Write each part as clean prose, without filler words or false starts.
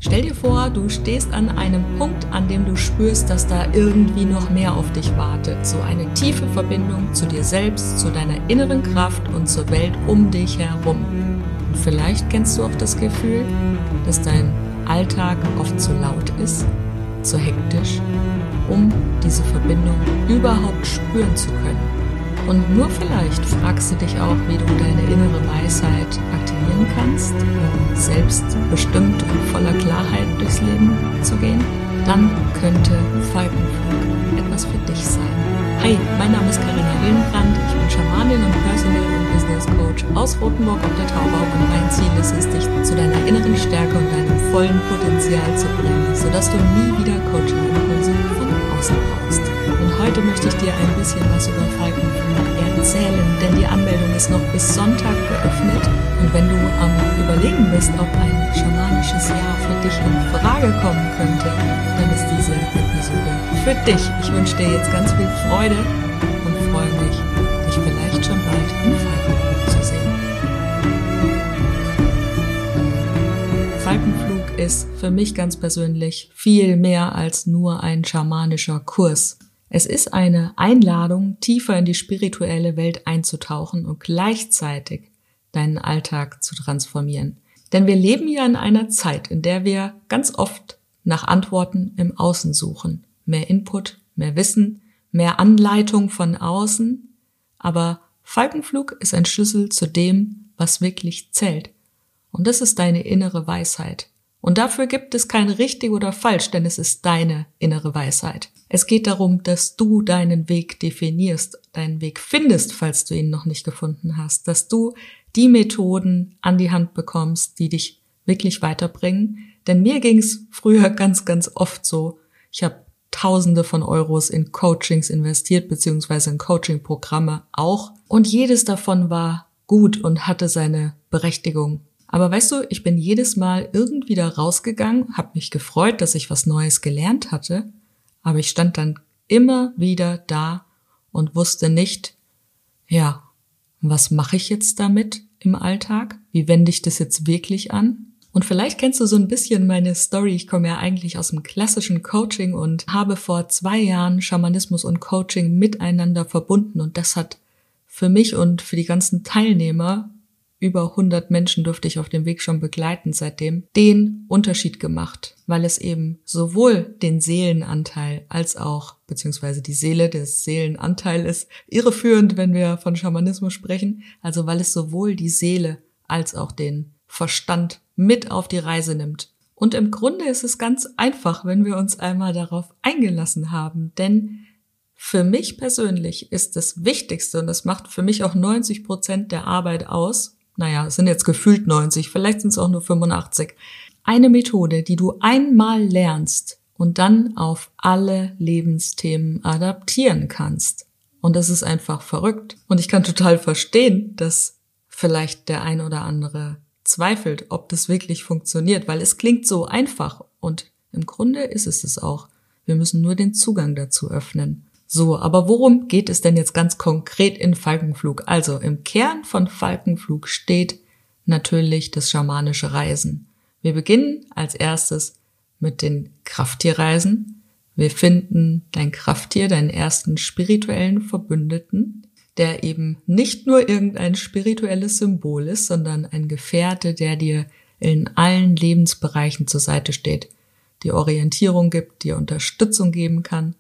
Stell dir vor, du stehst an einem Punkt, an dem du spürst, dass da irgendwie noch mehr auf dich wartet. So eine tiefe Verbindung zu dir selbst, zu deiner inneren Kraft und zur Welt um dich herum. Und vielleicht kennst du auch das Gefühl, dass dein Alltag oft zu laut ist, zu hektisch, um diese Verbindung überhaupt spüren zu können. Und nur vielleicht fragst du dich auch, wie du deine innere Weisheit aktivieren kannst, um selbstbestimmt und voller Klarheit durchs Leben zu gehen. Dann könnte Falkenflug etwas für dich sein. Hi, mein Name ist Carina Hillenbrand, ich bin Schamanin und Personal- und Business Coach aus Rothenburg auf der Tauber und mein Ziel ist es, dich zu deiner inneren Stärke und deinem vollen Potenzial zu bringen, sodass du nie wieder Coaching-Impulse von außen brauchst. Und heute möchte ich dir ein bisschen was über Falkenflug erzählen, denn die Anmeldung ist noch bis Sonntag geöffnet. Und wenn du am Überlegen bist, ob ein schamanisches Jahr für dich in Frage kommen könnte, dann ist diese Episode für dich. Ich wünsche dir jetzt ganz viel Freude und freue mich, dich vielleicht schon bald im Falkenflug zu sehen. Falkenflug ist für mich ganz persönlich viel mehr als nur ein schamanischer Kurs. Es ist eine Einladung, tiefer in die spirituelle Welt einzutauchen und gleichzeitig deinen Alltag zu transformieren. Denn wir leben ja in einer Zeit, in der wir ganz oft nach Antworten im Außen suchen. Mehr Input, mehr Wissen, mehr Anleitung von außen. Aber Falkenflug ist ein Schlüssel zu dem, was wirklich zählt. Und das ist deine innere Weisheit. Und dafür gibt es kein richtig oder falsch, denn es ist deine innere Weisheit. Es geht darum, dass du deinen Weg definierst, deinen Weg findest, falls du ihn noch nicht gefunden hast, dass du die Methoden an die Hand bekommst, die dich wirklich weiterbringen. Denn mir ging es früher ganz, ganz oft so. Ich habe Tausende von Euros in Coachings investiert, beziehungsweise in Coaching-Programme auch. Und jedes davon war gut und hatte seine Berechtigung. Aber weißt du, ich bin jedes Mal irgendwie da rausgegangen, habe mich gefreut, dass ich was Neues gelernt hatte, aber ich stand dann immer wieder da und wusste nicht, ja, was mache ich jetzt damit im Alltag? Wie wende ich das jetzt wirklich an? Und vielleicht kennst du so ein bisschen meine Story. Ich komme ja eigentlich aus dem klassischen Coaching und habe vor 2 Jahren Schamanismus und Coaching miteinander verbunden und das hat für mich und für die ganzen Teilnehmer, über 100 Menschen durfte ich auf dem Weg schon begleiten seitdem, den Unterschied gemacht, weil es eben sowohl den Seelenanteil als auch, beziehungsweise die Seele des Seelenanteil ist irreführend, wenn wir von Schamanismus sprechen, also weil es sowohl die Seele als auch den Verstand mit auf die Reise nimmt. Und im Grunde ist es ganz einfach, wenn wir uns einmal darauf eingelassen haben, denn für mich persönlich ist das Wichtigste, und das macht für mich auch 90% der Arbeit aus, naja, es sind jetzt gefühlt 90, vielleicht sind es auch nur 85. Eine Methode, die du einmal lernst und dann auf alle Lebensthemen adaptieren kannst. Und das ist einfach verrückt. Und ich kann total verstehen, dass vielleicht der ein oder andere zweifelt, ob das wirklich funktioniert, weil es klingt so einfach. Und im Grunde ist es es auch. Wir müssen nur den Zugang dazu öffnen. So, aber worum geht es denn jetzt ganz konkret in Falkenflug? Also im Kern von Falkenflug steht natürlich das schamanische Reisen. Wir beginnen als erstes mit den Krafttierreisen. Wir finden dein Krafttier, deinen ersten spirituellen Verbündeten, der eben nicht nur irgendein spirituelles Symbol ist, sondern ein Gefährte, der dir in allen Lebensbereichen zur Seite steht, dir Orientierung gibt, dir Unterstützung geben kann.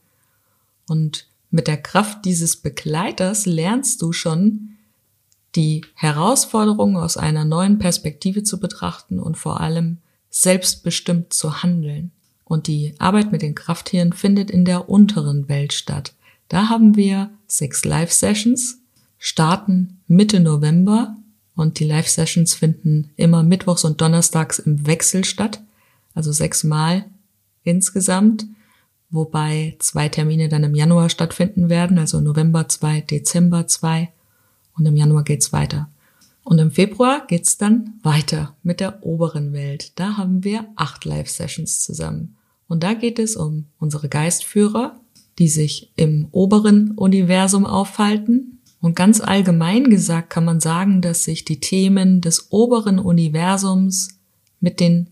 Und mit der Kraft dieses Begleiters lernst du schon, die Herausforderungen aus einer neuen Perspektive zu betrachten und vor allem selbstbestimmt zu handeln. Und die Arbeit mit den Krafttieren findet in der unteren Welt statt. Da haben wir 6 Live-Sessions, starten Mitte November und die Live-Sessions finden immer mittwochs und donnerstags im Wechsel statt, also 6 Mal insgesamt. Wobei 2 Termine dann im Januar stattfinden werden, also November 2, Dezember 2 und im Januar geht's weiter. Und im Februar geht's dann weiter mit der oberen Welt. Da haben wir 8 Live-Sessions zusammen. Und da geht es um unsere Geistführer, die sich im oberen Universum aufhalten. Und ganz allgemein gesagt kann man sagen, dass sich die Themen des oberen Universums mit den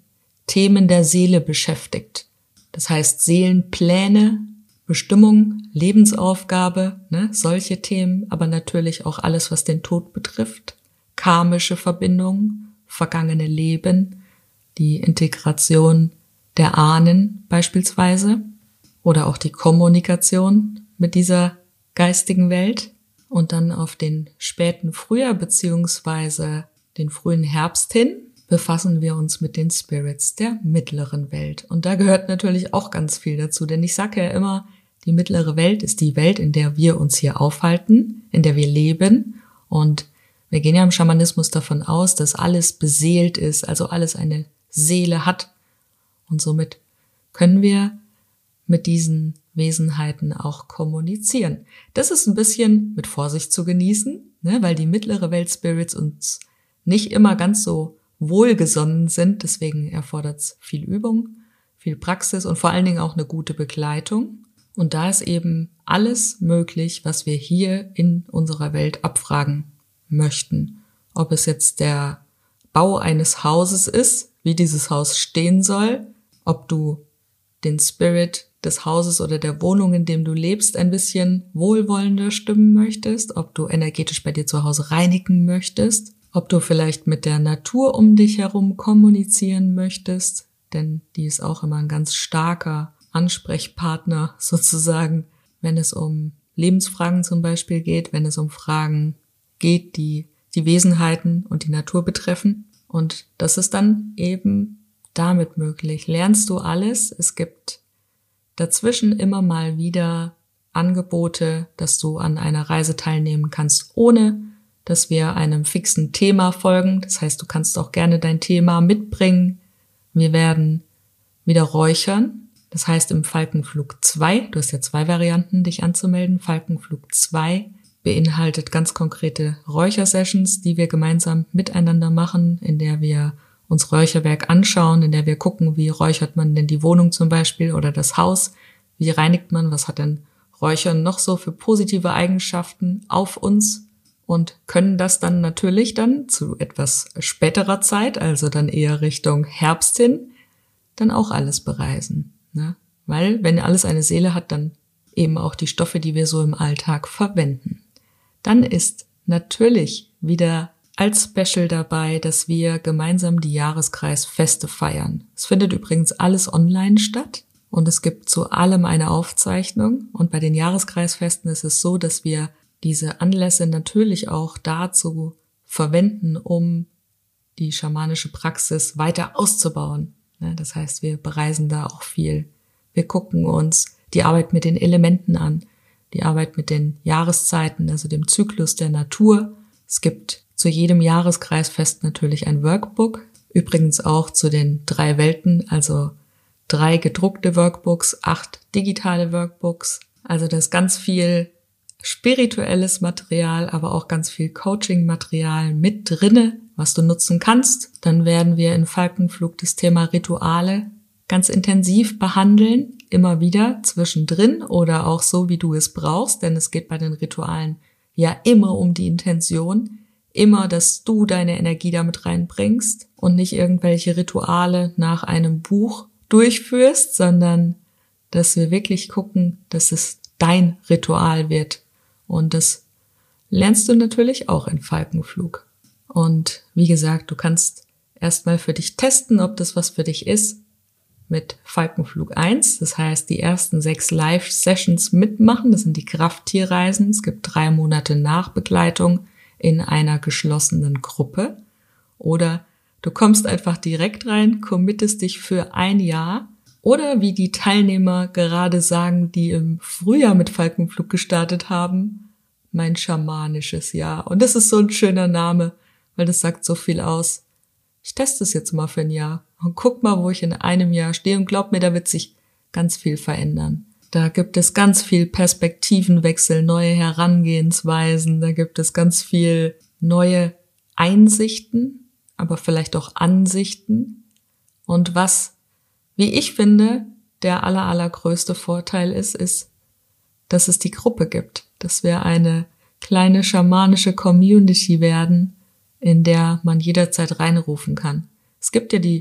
Themen der Seele beschäftigt. Das heißt Seelenpläne, Bestimmung, Lebensaufgabe, solche Themen, aber natürlich auch alles, was den Tod betrifft, karmische Verbindungen, vergangene Leben, die Integration der Ahnen beispielsweise oder auch die Kommunikation mit dieser geistigen Welt. Und dann auf den späten Frühjahr beziehungsweise den frühen Herbst hin befassen wir uns mit den Spirits der mittleren Welt. Und da gehört natürlich auch ganz viel dazu, denn ich sage ja immer, die mittlere Welt ist die Welt, in der wir uns hier aufhalten, in der wir leben. Und wir gehen ja im Schamanismus davon aus, dass alles beseelt ist, also alles eine Seele hat. Und somit können wir mit diesen Wesenheiten auch kommunizieren. Das ist ein bisschen mit Vorsicht zu genießen, weil die mittlere Welt Spirits uns nicht immer ganz so wohlgesonnen sind. Deswegen erfordert es viel Übung, viel Praxis und vor allen Dingen auch eine gute Begleitung. Und da ist eben alles möglich, was wir hier in unserer Welt abfragen möchten. Ob es jetzt der Bau eines Hauses ist, wie dieses Haus stehen soll, ob du den Spirit des Hauses oder der Wohnung, in dem du lebst, ein bisschen wohlwollender stimmen möchtest, ob du energetisch bei dir zu Hause reinigen möchtest, ob du vielleicht mit der Natur um dich herum kommunizieren möchtest, denn die ist auch immer ein ganz starker Ansprechpartner sozusagen, wenn es um Lebensfragen zum Beispiel geht, wenn es um Fragen geht, die die Wesenheiten und die Natur betreffen. Und das ist dann eben damit möglich. Lernst du alles? Es gibt dazwischen immer mal wieder Angebote, dass du an einer Reise teilnehmen kannst, ohne dass wir einem fixen Thema folgen. Das heißt, du kannst auch gerne dein Thema mitbringen. Wir werden wieder räuchern. Das heißt, im Falkenflug 2, du hast ja 2 Varianten, dich anzumelden. Falkenflug 2 beinhaltet ganz konkrete Räuchersessions, die wir gemeinsam miteinander machen, in der wir uns Räucherwerk anschauen, in der wir gucken, wie räuchert man denn die Wohnung zum Beispiel oder das Haus, wie reinigt man, was hat denn Räuchern noch so für positive Eigenschaften auf uns und können das dann natürlich dann zu etwas späterer Zeit, also dann eher Richtung Herbst hin, dann auch alles bereisen. Weil wenn alles eine Seele hat, dann eben auch die Stoffe, die wir so im Alltag verwenden. Dann ist natürlich wieder als Special dabei, dass wir gemeinsam die Jahreskreisfeste feiern. Es findet übrigens alles online statt und es gibt zu allem eine Aufzeichnung. Und bei den Jahreskreisfesten ist es so, dass wir diese Anlässe natürlich auch dazu verwenden, um die schamanische Praxis weiter auszubauen. Das heißt, wir bereisen da auch viel. Wir gucken uns die Arbeit mit den Elementen an, die Arbeit mit den Jahreszeiten, also dem Zyklus der Natur. Es gibt zu jedem Jahreskreisfest natürlich ein Workbook, übrigens auch zu den 3 Welten, also 3 gedruckte Workbooks, 8 digitale Workbooks. Also da ist ganz viel spirituelles Material, aber auch ganz viel Coaching-Material mit drinne, was du nutzen kannst. Dann werden wir in Falkenflug das Thema Rituale ganz intensiv behandeln, immer wieder zwischendrin oder auch so, wie du es brauchst, denn es geht bei den Ritualen ja immer um die Intention, immer, dass du deine Energie damit reinbringst und nicht irgendwelche Rituale nach einem Buch durchführst, sondern dass wir wirklich gucken, dass es dein Ritual wird. Und das lernst du natürlich auch in Falkenflug. Und wie gesagt, du kannst erstmal für dich testen, ob das was für dich ist, mit Falkenflug 1. Das heißt, die ersten 6 Live-Sessions mitmachen. Das sind die Krafttierreisen. Es gibt 3 Monate Nachbegleitung in einer geschlossenen Gruppe. Oder du kommst einfach direkt rein, committest dich für 1 Jahr. Oder wie die Teilnehmer gerade sagen, die im Frühjahr mit Falkenflug gestartet haben, mein schamanisches Jahr. Und das ist so ein schöner Name, weil das sagt so viel aus. Ich teste es jetzt mal für 1 Jahr und guck mal, wo ich in einem Jahr stehe und glaub mir, da wird sich ganz viel verändern. Da gibt es ganz viel Perspektivenwechsel, neue Herangehensweisen, da gibt es ganz viel neue Einsichten, aber vielleicht auch Ansichten. Und was, wie ich finde, der allergrößte Vorteil ist, dass es die Gruppe gibt, dass wir eine kleine schamanische Community werden, in der man jederzeit reinrufen kann. Es gibt ja die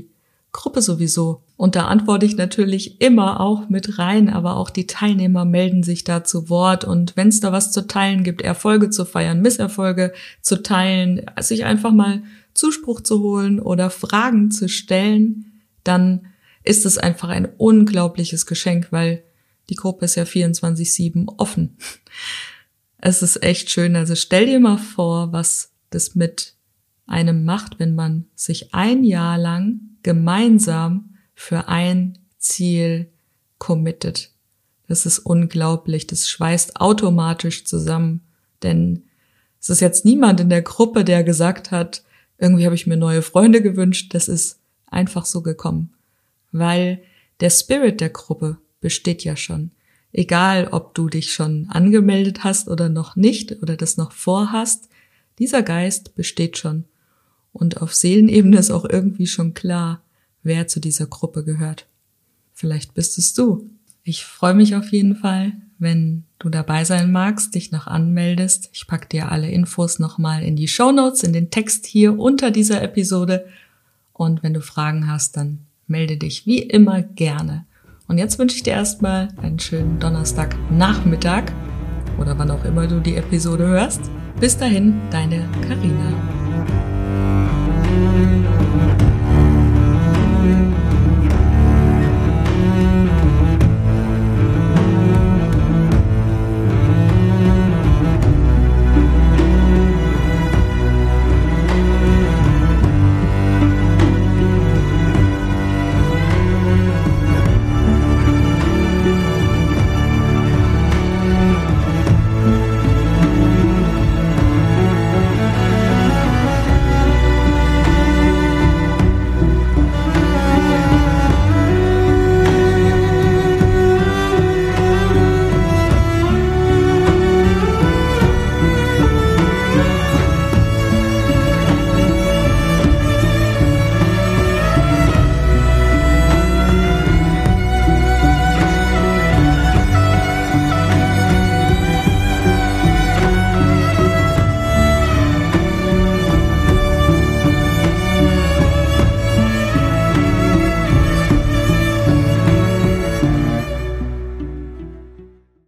Gruppe sowieso. Und da antworte ich natürlich immer auch mit rein, aber auch die Teilnehmer melden sich da zu Wort. Und wenn es da was zu teilen gibt, Erfolge zu feiern, Misserfolge zu teilen, sich einfach mal Zuspruch zu holen oder Fragen zu stellen, dann ist es einfach ein unglaubliches Geschenk, weil die Gruppe ist ja 24/7 offen. Es ist echt schön. Also stell dir mal vor, was das mit einem macht, wenn man sich ein Jahr lang gemeinsam für ein Ziel committet. Das ist unglaublich. Das schweißt automatisch zusammen. Denn es ist jetzt niemand in der Gruppe, der gesagt hat, irgendwie habe ich mir neue Freunde gewünscht. Das ist einfach so gekommen. Weil der Spirit der Gruppe besteht ja schon. Egal, ob du dich schon angemeldet hast oder noch nicht oder das noch vorhast, dieser Geist besteht schon. Und auf Seelenebene ist auch irgendwie schon klar, wer zu dieser Gruppe gehört. Vielleicht bist es du. Ich freue mich auf jeden Fall, wenn du dabei sein magst, dich noch anmeldest. Ich packe dir alle Infos nochmal in die Shownotes, in den Text hier unter dieser Episode. Und wenn du Fragen hast, dann melde dich wie immer gerne. Und jetzt wünsche ich dir erstmal einen schönen Donnerstagnachmittag oder wann auch immer du die Episode hörst. Bis dahin, deine Carina.